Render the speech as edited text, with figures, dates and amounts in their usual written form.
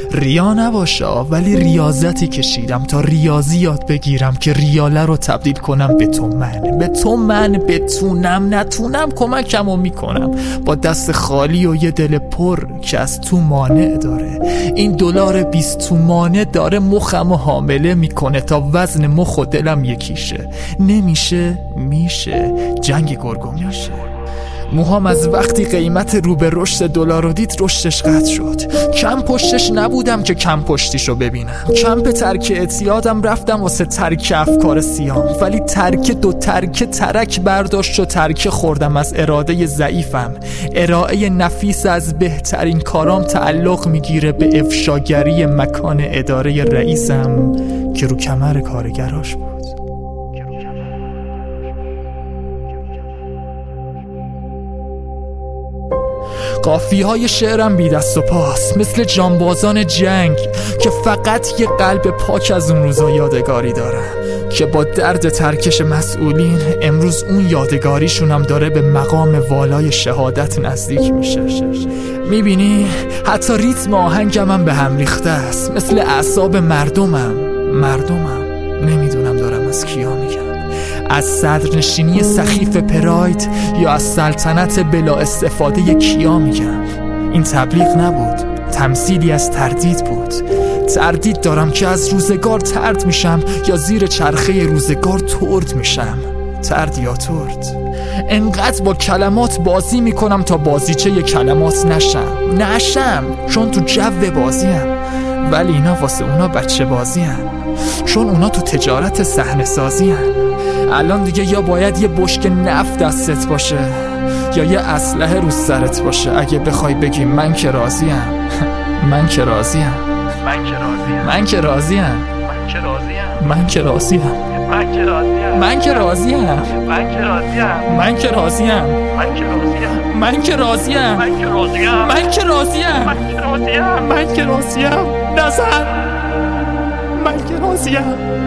ریا نباشه ولی ریاضتی کشیدم تا ریاضی یاد بگیرم که ریاله رو تبدیل کنم به تومن. بتونم نتونم کمکمو میکنم با دست خالی و یه دل پر که از تو مانع داره. این دلار 20 تومانه داره مخمو حامله میکنه تا وزن مخ و دلم یکیشه. نمیشه میشه، جنگ گرگو میشه. موهام از وقتی قیمت رو به رشد دلار رو دید رشدش قطع شد. کم پشتش نبودم که کم پشتیشو ببینم. کمپ ترک اعتیادم رفتم واسه ترک افکار سیام، ولی ترک برداشت و ترک خوردم از اراده ضعیفم. ارائه نفیس از بهترین کارام تعلق میگیره به افشاگری مکان اداره رئیسم که رو کمر کارگراش بود. قافیه‌های شعرم بی دست و پاس مثل جانبازان جنگ که فقط یه قلب پاک از اون روزا یادگاری دارن که با درد ترکش مسئولین امروز اون یادگاریشونم داره به مقام والای شهادت نزدیک میشه. میبینی حتی ریتم آهنگم به هم ریخته است مثل اعصاب مردمم. نمیدونم دارم از کیا میگم، از صدرنشینی سخیف پراید یا از سلطنت بلا استفاده کیا میگم. این تبلیغ نبود، تمثیلی از تردید بود. تردید دارم که از روزگار ترد میشم یا زیر چرخه روزگار ترد میشم. ترد یا ترد. انقدر با کلمات بازی میکنم تا بازیچه کلمات نشم چون تو جو بازیم، ولی اینا واسه اونا بچه بازی هن. چون اونا تو تجارت صحنه سازی هن. الان دیگه یا باید یه بشک نفت دستت باشه یا یه اسلحه رو سرت باشه اگه بخوای بگی من که راضیم. من که راضیم. نزن. من که راضیم.